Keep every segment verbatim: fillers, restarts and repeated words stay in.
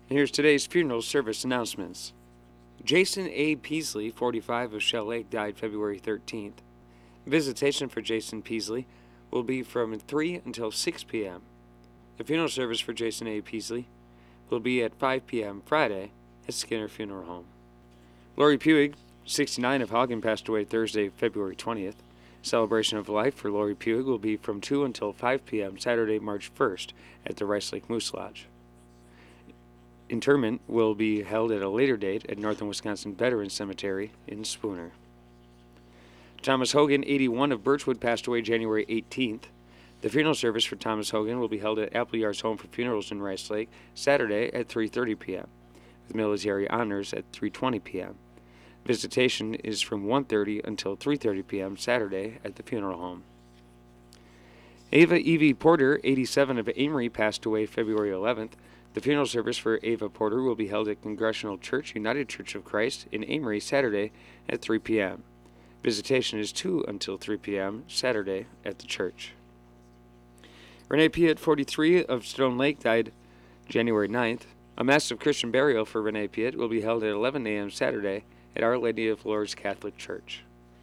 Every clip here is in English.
And here's today's funeral service announcements. Jason A. Peasley, forty-five, of Shell Lake, died February thirteenth. Visitation for Jason Peasley will be from three until six p.m. The funeral service for Jason A. Peasley will be at five p.m. Friday at Skinner Funeral Home. Lori Puig, sixty-nine, of Hagen, passed away Thursday, February twentieth. Celebration of life for Lori Puig will be from two until five p.m. Saturday, March first at the Rice Lake Moose Lodge. Interment will be held at a later date at Northern Wisconsin Veterans Cemetery in Spooner. Thomas Hogan, eighty-one, of Birchwood, passed away January eighteenth. The funeral service for Thomas Hogan will be held at Appleyard's Home for Funerals in Rice Lake Saturday at three thirty p.m. with military honors at three twenty p.m. Visitation is from one thirty until three thirty p.m. Saturday at the funeral home. Ava Evie Porter, eighty-seven, of Amory, passed away February eleventh. The funeral service for Ava Porter will be held at Congregational Church United Church of Christ in Amory Saturday at three p.m. Visitation is two until three p.m. Saturday at the church. Renee Piet, forty-three, of Stone Lake, died January ninth. A Mass of Christian burial for Renee Piet will be held at eleven a.m. Saturday at Our Lady of Lourdes Catholic Church.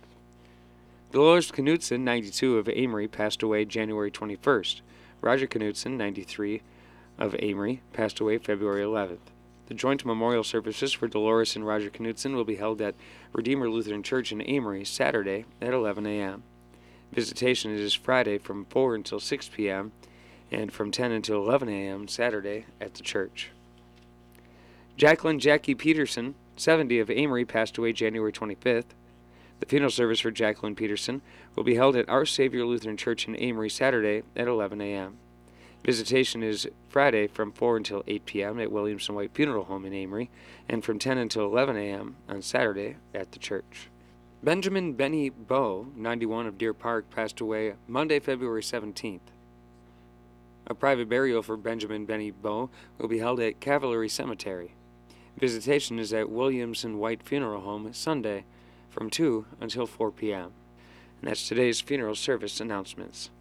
Dolores Knutson, ninety-two, of Amory, passed away January twenty-first. Roger Knutson, ninety-three, of Amory, passed away February eleventh. The joint memorial services for Dolores and Roger Knutson will be held at Redeemer Lutheran Church in Amory Saturday at eleven a.m. Visitation is Friday from four until six p.m. and from ten until eleven a.m. Saturday at the church. Jacqueline Jackie Peterson, seventy, of Amory, passed away January twenty-fifth. The funeral service for Jacqueline Peterson will be held at Our Savior Lutheran Church in Amory Saturday at eleven a.m. Visitation is Friday from four until eight p.m. at Williamson White Funeral Home in Amory, and from ten until eleven a.m. on Saturday at the church. Benjamin Benny Bowe, ninety-one, of Deer Park, passed away Monday, February seventeenth. A private burial for Benjamin Benny Bowe will be held at Cavalry Cemetery. Visitation is at Williamson White Funeral Home Sunday from two until four p.m. And that's today's funeral service announcements.